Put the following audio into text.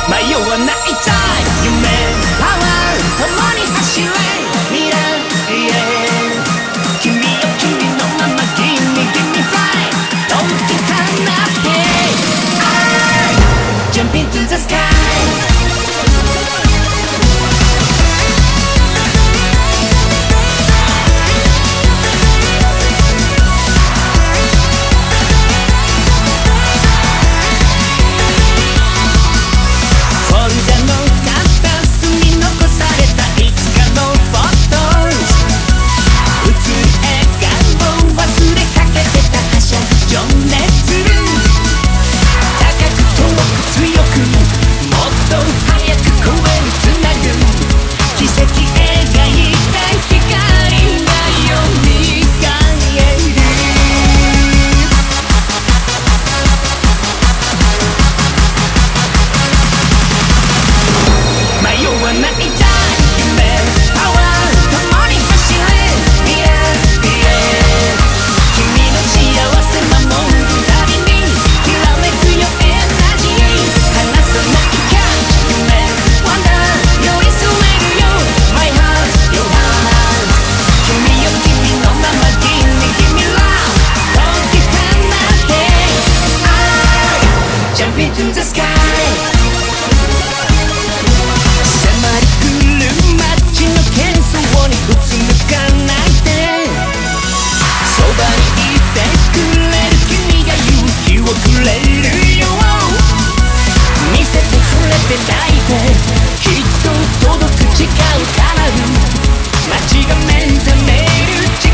迷わないたい夢パワー共に走れ未来へ君よ君のまま Give me give me fly 解き放って I jump into the sky into the sky 迫り来る街の喧騒にうつむかないでそばにいてくれる君が勇気をくれるよ見せてくれて泣いてきっと届く時間を叶う街が目覚める